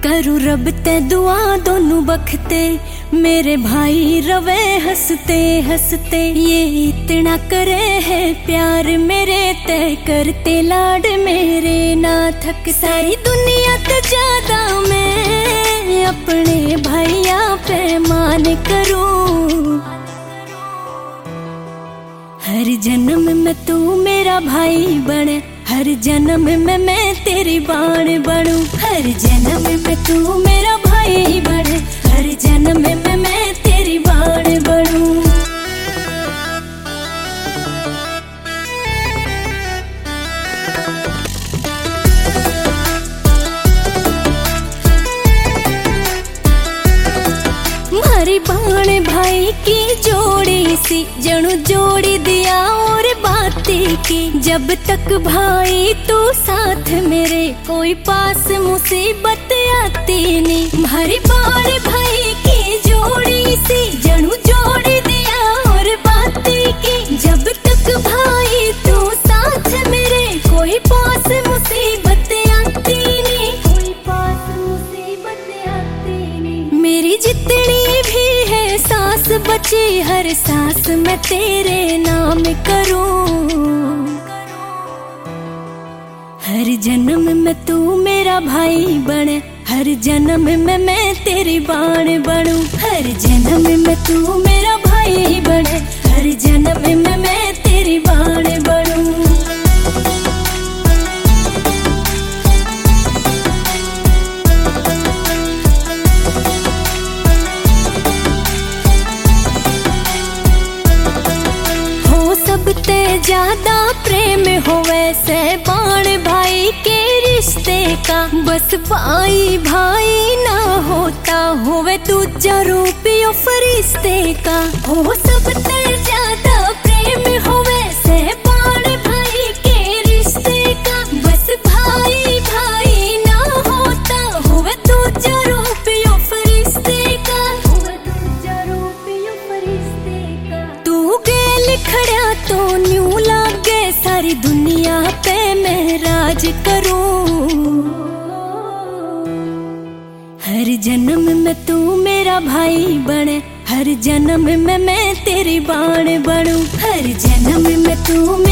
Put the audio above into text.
करूं रब ते दुआ दोनों बखते, मेरे भाई रवे हंसते हंसते। ये इतना करे है प्यार मेरे ते, करते लाड मेरे ना थक। सारी दुनिया ते ज्यादा मैं अपने भाइया पे मान करूं। हर जन्म में तू मेरा भाई बने, हर जन्म में मैं तेरी बाण बनूं। हर जन्म में तू मेरा भाई बने, हर जन्म में मैं तेरी बाण बनूं। मारी बाण भाई की जोड़ी सी, जणू जोड़ी दिया और बाती की। जब तक भाई तू साथ मेरे, कोई पास मुसीबत आती नहीं। मारी बाण भाई की जोड़ी सी, जणू जोड़ी दिया और बाती की। जब तक भाई तू साथ मेरे, कोई पास मुसीबत आती नहीं, कोई पास मुसीबत आती नहीं। मेरी जितनी भी है सांस बची, हर सांस मैं तेरे नाम करूं। हर जन्म में तू मेरा भाई बने, हर जन्म में मैं तेरी बाण बनूं। हर जन्म में तू मेरा भाई बने, हर जन्म में मैं तेरी बाण बनूं। सबते ज्यादा प्रेम हो वैसे बाण भाई के रिश्ते का। बस भाई भाई ना होता, होवे दूजा रूप यो फरिश्ते का। हो सबते ज्यादा प्रेम हो वैसे बाण भाई के रिश्ते का। बस भाई भाई ना होता, होवे दूजा रूप यो फरिश्ते का, होवे दूजा रूप यो फरिश्ते का। तू गेल खड़ा तो न्यू लागे, सारी दुनिया पे मैं राज करूं। हर जन्म में तू मेरा भाई बने, हर जन्म में मैं तेरी बाण बनूं। हर जन्म में तू